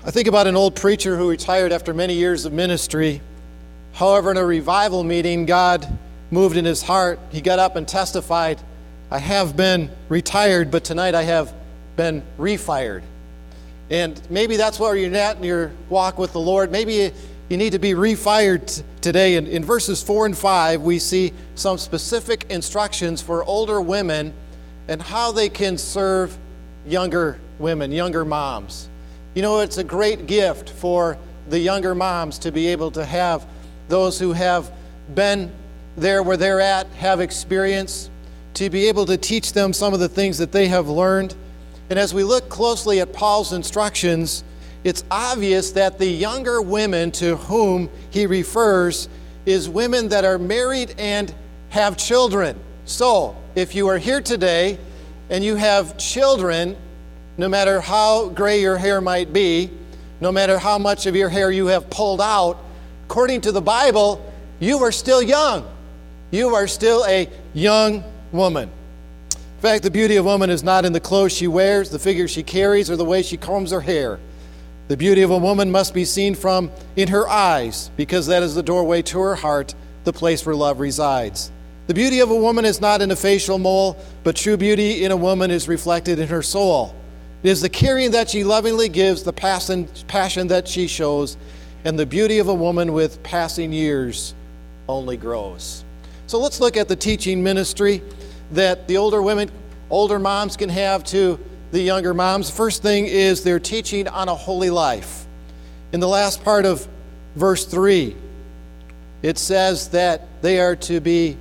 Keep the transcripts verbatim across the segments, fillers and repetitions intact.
I think about an old preacher who retired after many years of ministry. However, in a revival meeting, God moved in his heart. He got up and testified, I have been retired, but tonight I have been refired. And maybe that's where you're at in your walk with the Lord. Maybe you, you need to be refired t- today. In, in verses four and five, we see some specific instructions for older women and how they can serve younger women, younger moms. You know, it's a great gift for the younger moms to be able to have those who have been there where they're at, have experience, to be able to teach them some of the things that they have learned. And as we look closely at Paul's instructions, it's obvious that the younger women to whom he refers is women that are married and have children. So, if you are here today and you have children, no matter how gray your hair might be, no matter how much of your hair you have pulled out, according to the Bible, you are still young. You are still a young woman. In fact, the beauty of a woman is not in the clothes she wears, the figure she carries, or the way she combs her hair. The beauty of a woman must be seen from in her eyes, because that is the doorway to her heart, the place where love resides. The beauty of a woman is not in a facial mole, but true beauty in a woman is reflected in her soul. It is the caring that she lovingly gives, the passion, passion that she shows, and the beauty of a woman with passing years only grows. So let's look at the teaching ministry that the older women, older moms can have to the younger moms. First thing is they're teaching on a holy life. In the last part of verse three, it says that they are to be,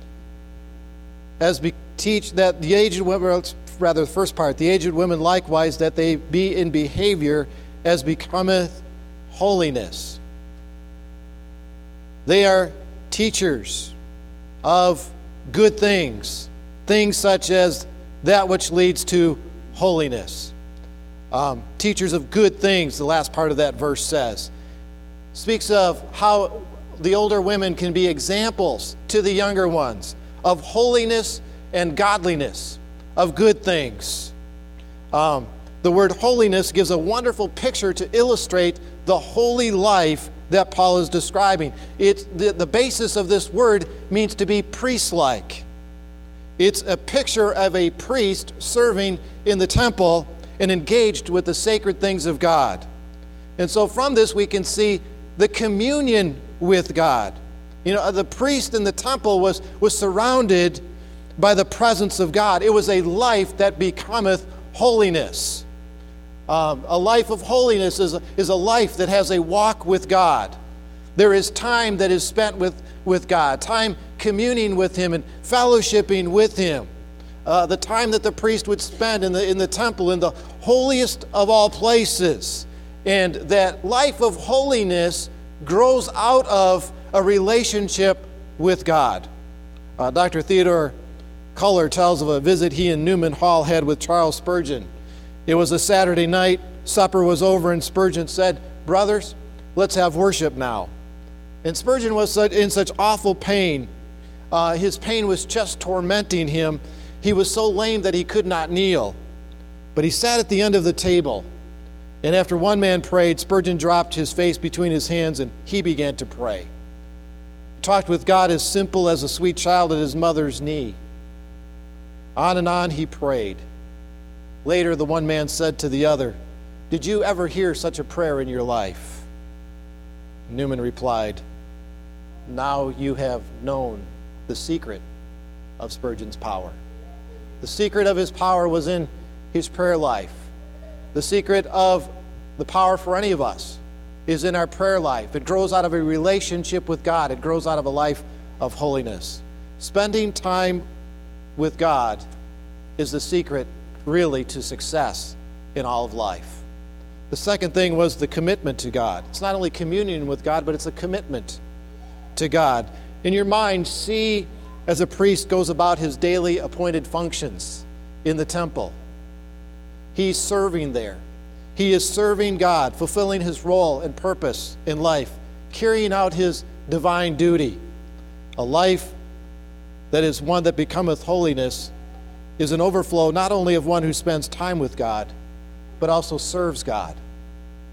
as be, teach that the aged women, rather the first part, the aged women likewise, that they be in behavior as becometh holiness. They are teachers of good things, things such as that which leads to holiness. Um, teachers of good things, the last part of that verse says. Speaks of how the older women can be examples to the younger ones of holiness and godliness, of good things. Um, the word holiness gives a wonderful picture to illustrate the holy life that Paul is describing. It's the, the basis of this word means to be priest-like. It's a picture of a priest serving in the temple and engaged with the sacred things of God. And so from this we can see the communion with God. You know, the priest in the temple was, was surrounded by the presence of God. It was a life that becometh holiness. Um, a life of holiness is a, is a life that has a walk with God. There is time that is spent with, with God, time communing with Him and fellowshipping with Him. Uh, the time that the priest would spend in the, in the temple, in the holiest of all places. And that life of holiness grows out of a relationship with God. Uh, Doctor Theodore Culler tells of a visit he and Newman Hall had with Charles Spurgeon. It was a Saturday night, supper was over, and Spurgeon said, "Brothers, let's have worship now." And Spurgeon was in such awful pain. Uh, his pain was just tormenting him. He was so lame that he could not kneel. But he sat at the end of the table, and after one man prayed, Spurgeon dropped his face between his hands and he began to pray. He talked with God as simple as a sweet child at his mother's knee. On and on he prayed. Later, the one man said to the other, "Did you ever hear such a prayer in your life?" Newman replied, "Now you have known the secret of Spurgeon's power." The secret of his power was in his prayer life. The secret of the power for any of us is in our prayer life. It grows out of a relationship with God. It grows out of a life of holiness. Spending time with God is the secret, really, to success in all of life. The second thing was the commitment to God. It's not only communion with God, but it's a commitment to God. In your mind, see as a priest goes about his daily appointed functions in the temple. He's serving there. He is serving God, fulfilling his role and purpose in life, carrying out his divine duty. A life that is one that becometh holiness is an overflow not only of one who spends time with God, but also serves God.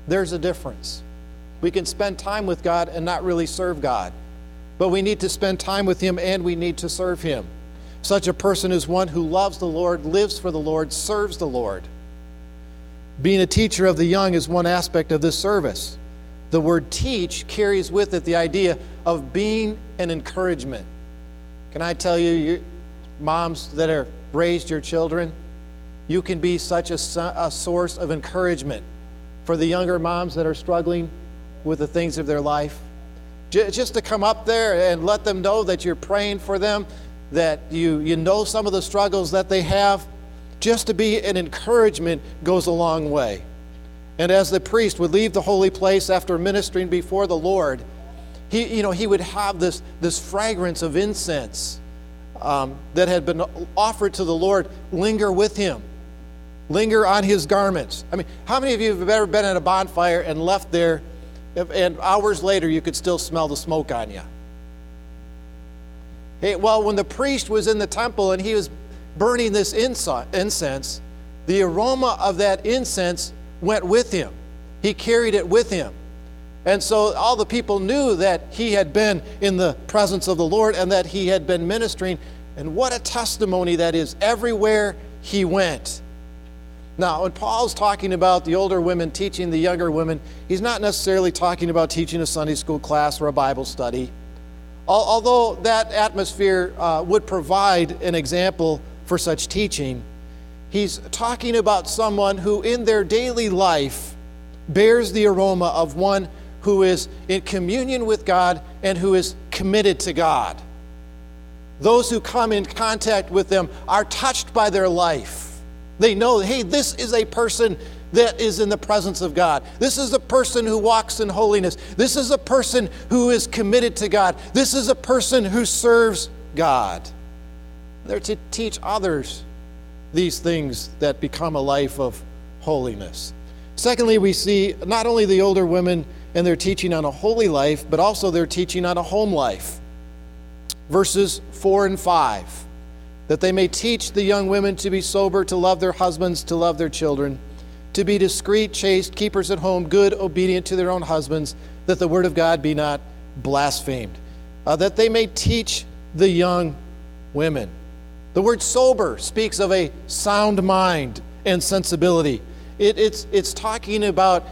There's a difference. We can spend time with God and not really serve God. But we need to spend time with Him and we need to serve Him. Such a person is one who loves the Lord, lives for the Lord, serves the Lord. Being a teacher of the young is one aspect of this service. The word teach carries with it the idea of being an encouragement. Can I tell you, you moms that have raised your children, you can be such a, a source of encouragement for the younger moms that are struggling with the things of their life. Just to come up there and let them know that you're praying for them, that you, you know some of the struggles that they have, just to be an encouragement goes a long way. And as the priest would leave the holy place after ministering before the Lord, he, you know, he would have this, this fragrance of incense um, that had been offered to the Lord linger with him, linger on his garments. I mean, how many of you have ever been at a bonfire and left there, and hours later you could still smell the smoke on you? Hey, well, when the priest was in the temple and he was burning this incense, the aroma of that incense went with him. He carried it with him. And so all the people knew that he had been in the presence of the Lord and that he had been ministering. And what a testimony that is everywhere he went. Now, when Paul's talking about the older women teaching the younger women, he's not necessarily talking about teaching a Sunday school class or a Bible study. Although that atmosphere uh, would provide an example for such teaching, he's talking about someone who in their daily life bears the aroma of one who is in communion with God and who is committed to God. Those who come in contact with them are touched by their life. They know, hey, this is a person that is in the presence of God. This is a person who walks in holiness. This is a person who is committed to God. This is a person who serves God. They're to teach others these things that become a life of holiness. Secondly, we see not only the older women and their teaching on a holy life, but also their teaching on a home life. Verses four and five, that they may teach the young women to be sober, to love their husbands, to love their children, to be discreet, chaste, keepers at home, good, obedient to their own husbands, that the word of God be not blasphemed. Uh, that they may teach the young women. The word sober speaks of a sound mind and sensibility. It, it's, it's talking about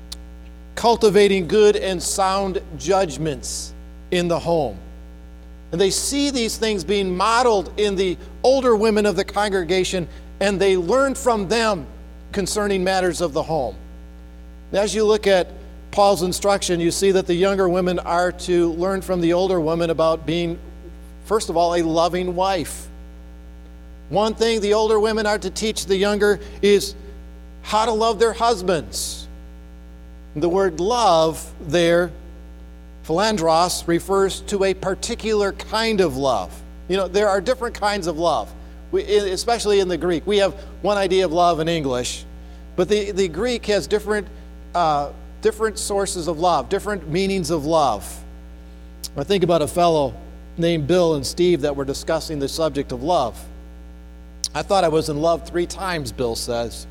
cultivating good and sound judgments in the home. And they see these things being modeled in the older women of the congregation, and they learn from them concerning matters of the home. As you look at Paul's instruction, you see that the younger women are to learn from the older women about being, first of all, a loving wife. One thing the older women are to teach the younger is how to love their husbands. The word love there, philandros, refers to a particular kind of love. You know, there are different kinds of love. We, especially in the Greek. We have one idea of love in English, but the, the Greek has different, uh, different sources of love, different meanings of love. I think about a fellow named Bill and Steve that were discussing the subject of love. I thought I was in love three times, Bill says.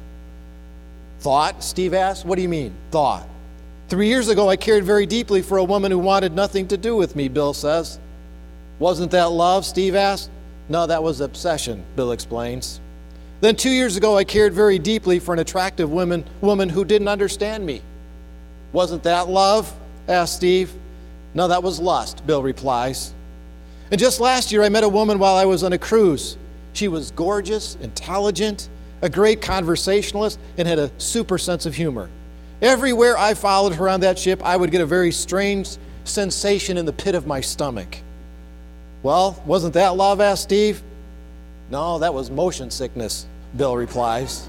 Thought? Steve asked. What do you mean, thought? Three years ago, I cared very deeply for a woman who wanted nothing to do with me, Bill says. Wasn't that love? Steve asked. No, that was obsession, Bill explains. Then two years ago, I cared very deeply for an attractive woman, woman who didn't understand me. Wasn't that love? Asked Steve. No, that was lust, Bill replies. And just last year, I met a woman while I was on a cruise. She was gorgeous, intelligent, a great conversationalist, and had a super sense of humor. Everywhere I followed her on that ship, I would get a very strange sensation in the pit of my stomach. Well, wasn't that love? Asked Steve. No, that was motion sickness, Bill replies.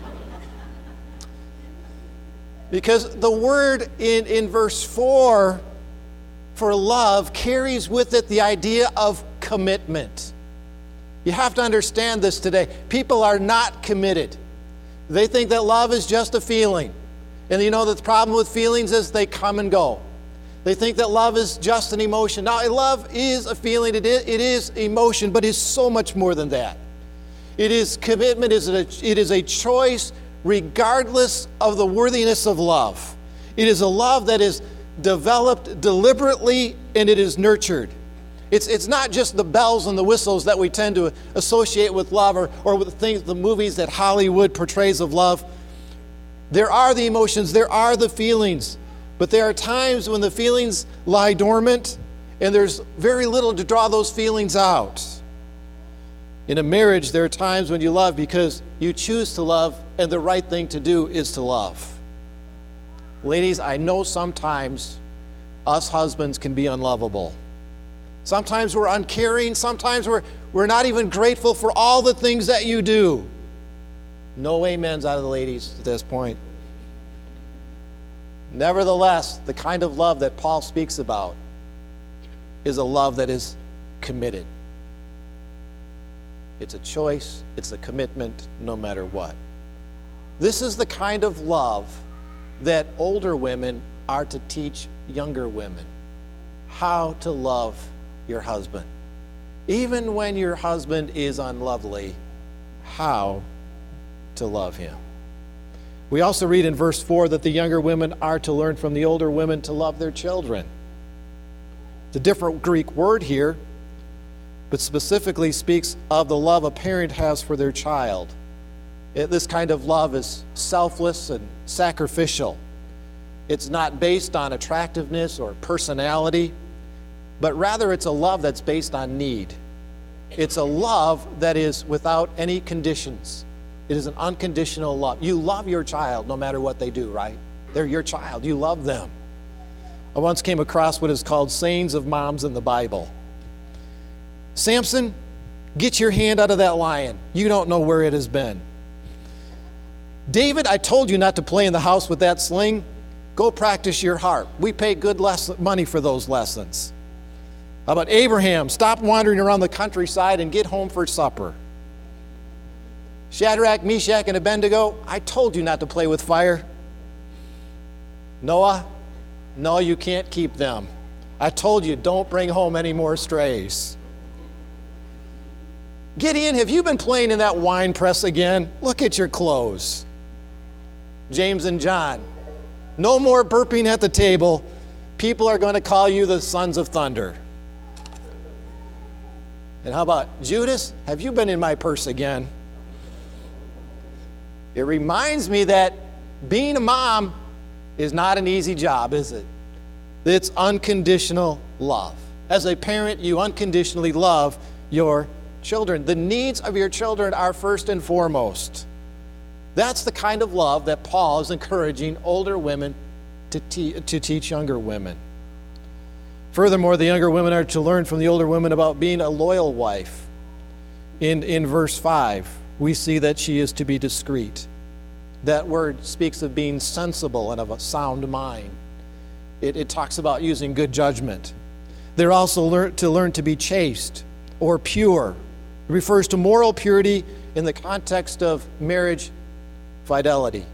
Because the word in, in verse four for love carries with it the idea of commitment. You have to understand this today. People are not committed. They think that love is just a feeling. And you know that the problem with feelings is they come and go. They think that love is just an emotion. Now, love is a feeling, it is, it is emotion, but it's so much more than that. It is commitment, it is a, it is a choice regardless of the worthiness of love. It is a love that is developed deliberately and it is nurtured. It's, it's not just the bells and the whistles that we tend to associate with love or, or with the things, the movies that Hollywood portrays of love. There are the emotions, there are the feelings, but there are times when the feelings lie dormant and there's very little to draw those feelings out. In a marriage, there are times when you love because you choose to love and the right thing to do is to love. Ladies, I know sometimes us husbands can be unlovable. Sometimes we're uncaring. Sometimes we're, we're not even grateful for all the things that you do. No amens out of the ladies at this point. Nevertheless, the kind of love that Paul speaks about is a love that is committed. It's a choice. It's a commitment no matter what. This is the kind of love that older women are to teach younger women. How to love your husband. Even when your husband is unlovely, how to love him. We also read in verse four that the younger women are to learn from the older women to love their children. It's a different Greek word here, but specifically speaks of the love a parent has for their child. It, this kind of love is selfless and sacrificial. It's not based on attractiveness or personality, but rather it's a love that's based on need. It's a love that is without any conditions. It is an unconditional love. You love your child no matter what they do, right? They're your child. You love them. I once came across what is called sayings of moms in the Bible. Samson, get your hand out of that lion. You don't know where it has been. David, I told you not to play in the house with that sling. Go practice your harp. We pay good lesson, money for those lessons. How about Abraham? Stop wandering around the countryside and get home for supper. Shadrach, Meshach, and Abednego, I told you not to play with fire. Noah, no, you can't keep them. I told you, don't bring home any more strays. Gideon, have you been playing in that wine press again? Look at your clothes. James and John, no more burping at the table. People are going to call you the sons of thunder. And how about Judas? Have you been in my purse again? It reminds me that being a mom is not an easy job, is it? It's unconditional love. As a parent, you unconditionally love your children. The needs of your children are first and foremost. That's the kind of love that Paul is encouraging older women to, te- to teach younger women. Furthermore, the younger women are to learn from the older women about being a loyal wife. In, in verse five, we see that she is to be discreet. That word speaks of being sensible and of a sound mind. It, it talks about using good judgment. They're also learn, to learn to be chaste or pure. It refers to moral purity in the context of marriage fidelity.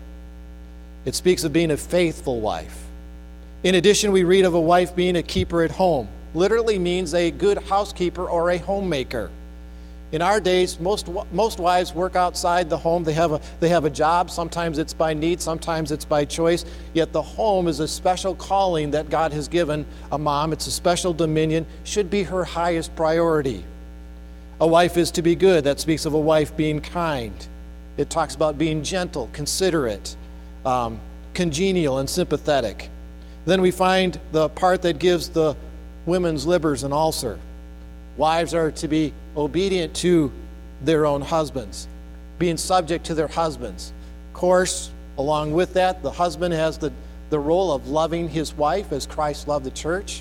It speaks of being a faithful wife. In addition, we read of a wife being a keeper at home. Literally means a good housekeeper or a homemaker. In our days, most most wives work outside the home. They have a they have a job. Sometimes it's by need, sometimes it's by choice. Yet the home is a special calling that God has given a mom. It's a special dominion, should be her highest priority. A wife is to be good. That speaks of a wife being kind. It talks about being gentle, considerate, um, congenial, and sympathetic. Then we find the part that gives the women's livers an ulcer. Wives are to be obedient to their own husbands, being subject to their husbands. Of course, along with that, the husband has the, the role of loving his wife as Christ loved the church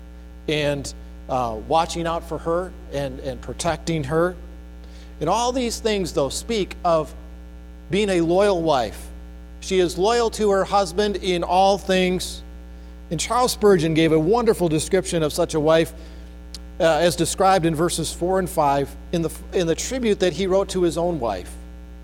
and uh, watching out for her and, and protecting her. And all these things, though, speak of being a loyal wife. She is loyal to her husband in all things. And Charles Spurgeon gave a wonderful description of such a wife uh, as described in verses four and five in the, in the tribute that he wrote to his own wife.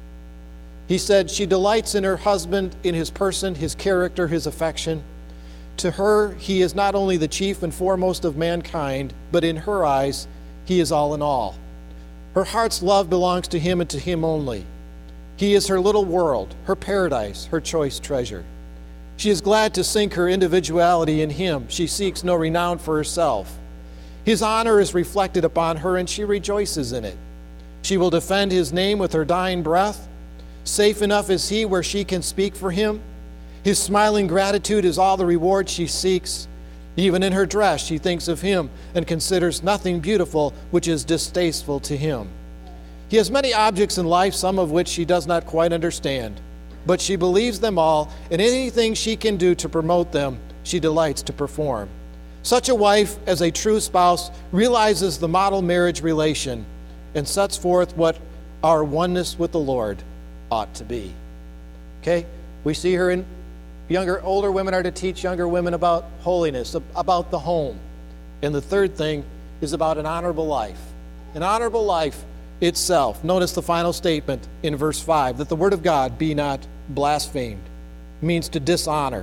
He said, "She delights in her husband, in his person, his character, his affection. To her, he is not only the chief and foremost of mankind, but in her eyes, he is all in all. Her heart's love belongs to him and to him only. He is her little world, her paradise, her choice treasure. She is glad to sink her individuality in him. She seeks no renown for herself. His honor is reflected upon her, and she rejoices in it. She will defend his name with her dying breath. Safe enough is he where she can speak for him. His smiling gratitude is all the reward she seeks. Even in her dress, she thinks of him and considers nothing beautiful which is distasteful to him. He has many objects in life, some of which she does not quite understand, but she believes them all, and anything she can do to promote them, she delights to perform. Such a wife, as a true spouse, realizes the model marriage relation and sets forth what our oneness with the Lord ought to be. Okay? We see her in younger, older women are to teach younger women about holiness, about the home. And the third thing is about an honorable life. An honorable life itself. Notice the final statement in verse five, that the word of God be not blasphemed, means to dishonor.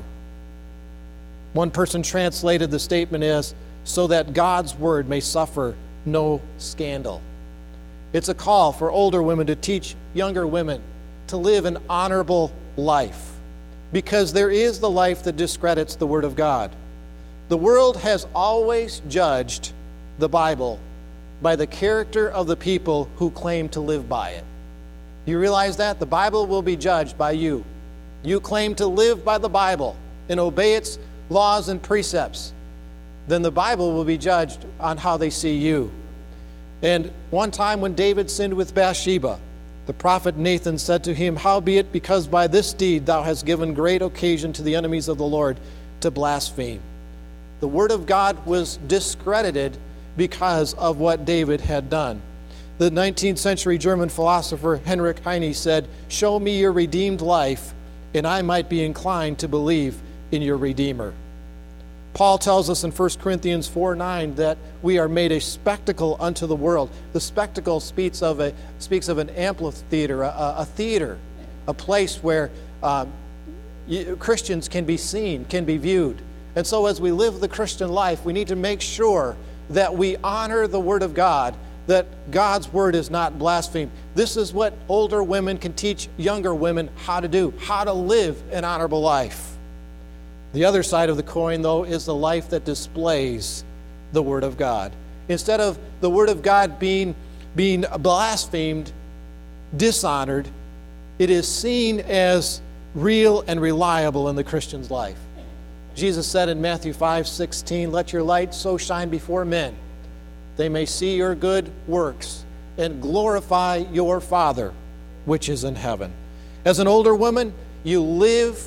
One person translated the statement as, so that God's word may suffer no scandal. It's a call for older women to teach younger women to live an honorable life, because there is the life that discredits the word of God. The world has always judged the Bible by the character of the people who claim to live by it. You realize that? The Bible will be judged by you. You claim to live by the Bible and obey its laws and precepts, then the Bible will be judged on how they see you. And one time when David sinned with Bathsheba, the prophet Nathan said to him, howbeit, because by this deed thou hast given great occasion to the enemies of the Lord to blaspheme. The word of God was discredited because of what David had done. The nineteenth century German philosopher Heinrich Heine said, show me your redeemed life, and I might be inclined to believe in your Redeemer. Paul tells us in First Corinthians four nine that we are made a spectacle unto the world. The spectacle speaks of a speaks of an amphitheater, a, a theater, a place where um, Christians can be seen, can be viewed. And so as we live the Christian life, we need to make sure that we honor the Word of God, that God's Word is not blasphemed. This is what older women can teach younger women how to do, how to live an honorable life. The other side of the coin, though, is the life that displays the Word of God. Instead of the Word of God being, being blasphemed, dishonored, it is seen as real and reliable in the Christian's life. Jesus said in Matthew five sixteen, let your light so shine before men, they may see your good works and glorify your Father, which is in heaven. As an older woman, you live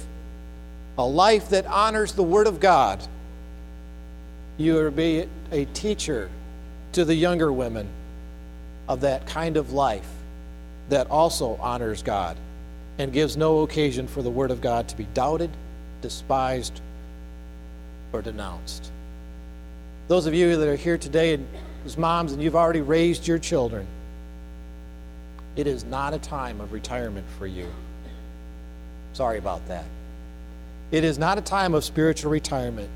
a life that honors the Word of God. You are be a teacher to the younger women of that kind of life that also honors God and gives no occasion for the Word of God to be doubted, despised, or denounced. Those of you that are here today as moms and you've already raised your children, it is not a time of retirement for you. Sorry about that. It is not a time of spiritual retirement.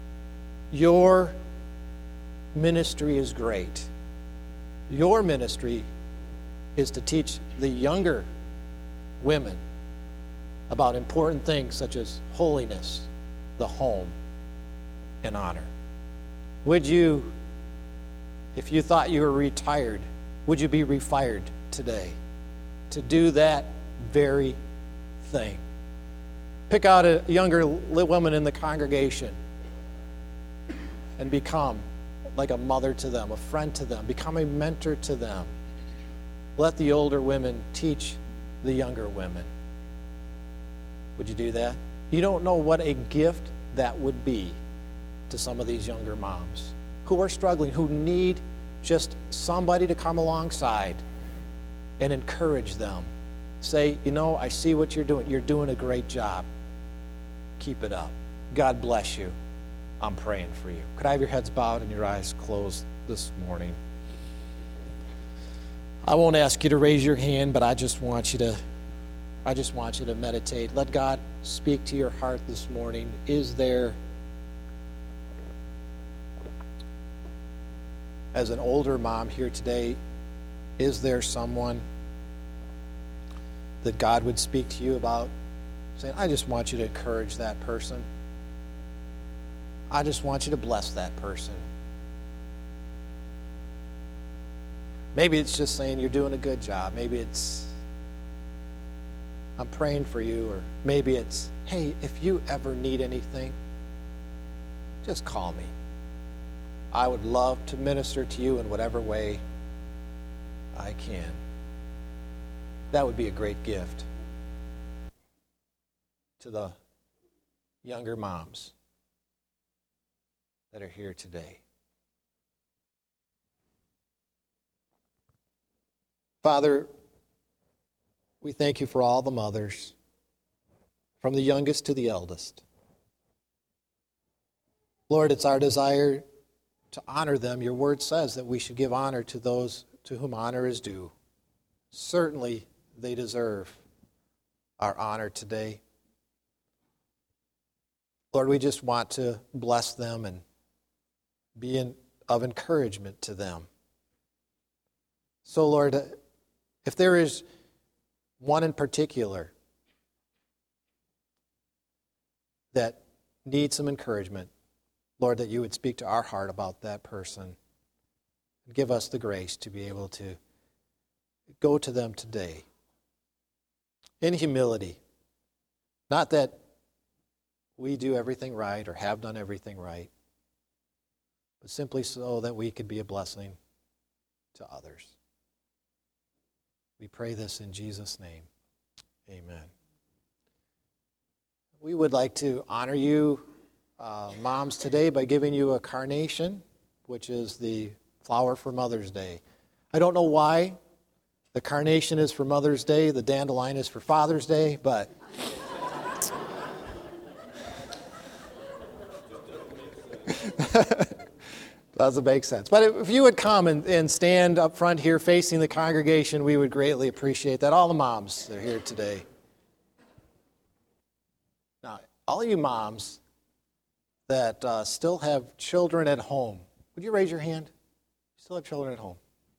Your ministry is great. Your ministry is to teach the younger women about important things such as holiness, the home, and honor. Would you, if you thought you were retired, would you be refired today to do that very thing? Pick out a younger woman in the congregation and become like a mother to them, a friend to them, become a mentor to them. Let the older women teach the younger women. Would you do that? You don't know what a gift that would be to some of these younger moms who are struggling, who need just somebody to come alongside and encourage them. Say, you know, I see what you're doing. You're doing a great job. Keep it up. God bless you. I'm praying for you. Could I have your heads bowed and your eyes closed this morning? I won't ask you to raise your hand, but I just want you to I just want you to meditate. Let God speak to your heart this morning. Is there, as an older mom here today, is there someone that God would speak to you about saying, I just want you to encourage that person. I just want you to bless that person. Maybe it's just saying you're doing a good job. Maybe it's, I'm praying for you. Or maybe it's, hey, if you ever need anything, just call me. I would love to minister to you in whatever way I can. That would be a great gift to the younger moms that are here today. Father, we thank you for all the mothers, from the youngest to the eldest. Lord, it's our desire to honor them. Your word says that we should give honor to those to whom honor is due. Certainly, they deserve our honor today. Lord, we just want to bless them and be in, of encouragement to them. So, Lord, if there is one in particular that needs some encouragement, Lord, that you would speak to our heart about that person and give us the grace to be able to go to them today in humility. Not that we do everything right or have done everything right, but simply so that we could be a blessing to others. We pray this in Jesus' name. Amen. We would like to honor you, uh, moms, today by giving you a carnation, which is the flower for Mother's Day. I don't know why the carnation is for Mother's Day, the dandelion is for Father's Day, but doesn't make sense. But if you would come and, and stand up front here facing the congregation, we would greatly appreciate that. All the moms that are here today. Now, all you moms that uh, still have children at home, would you raise your hand? You still have children at home?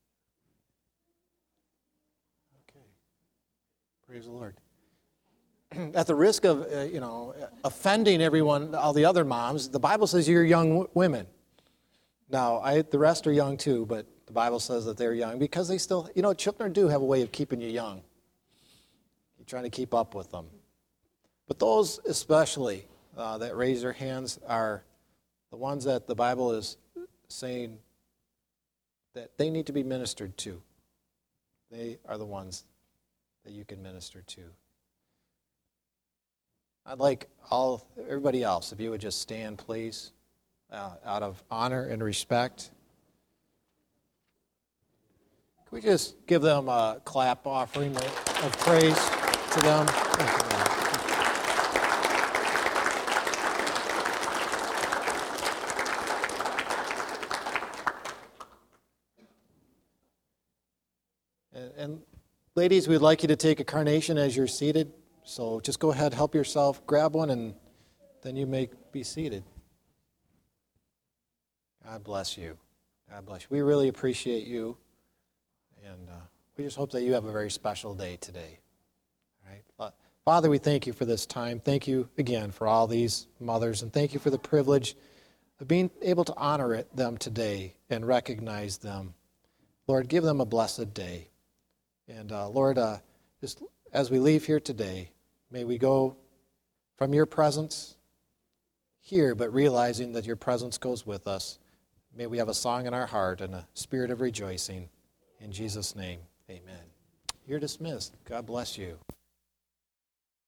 Okay. Praise the Lord. At the risk of, uh, you know, offending everyone, all the other moms, the Bible says you're young w- women. Now, I, the rest are young too, but the Bible says that they're young because they still, you know, children do have a way of keeping you young. You're trying to keep up with them. But those especially uh, that raise their hands are the ones that the Bible is saying that they need to be ministered to. They are the ones that you can minister to. I'd like all everybody else, if you would just stand, please, uh, out of honor and respect. Can we just give them a clap offering of praise to them? And, and ladies, we'd like you to take a carnation as you're seated. So just go ahead, help yourself, grab one, and then you may be seated. God bless you. God bless you. We really appreciate you, and uh, we just hope that you have a very special day today. All right? Uh, Father, we thank you for this time. Thank you again for all these mothers, and thank you for the privilege of being able to honor it, them today and recognize them. Lord, give them a blessed day. And uh, Lord, uh, just as we leave here today, may we go from your presence here, but realizing that your presence goes with us. May we have a song in our heart and a spirit of rejoicing. In Jesus' name, amen. You're dismissed. God bless you.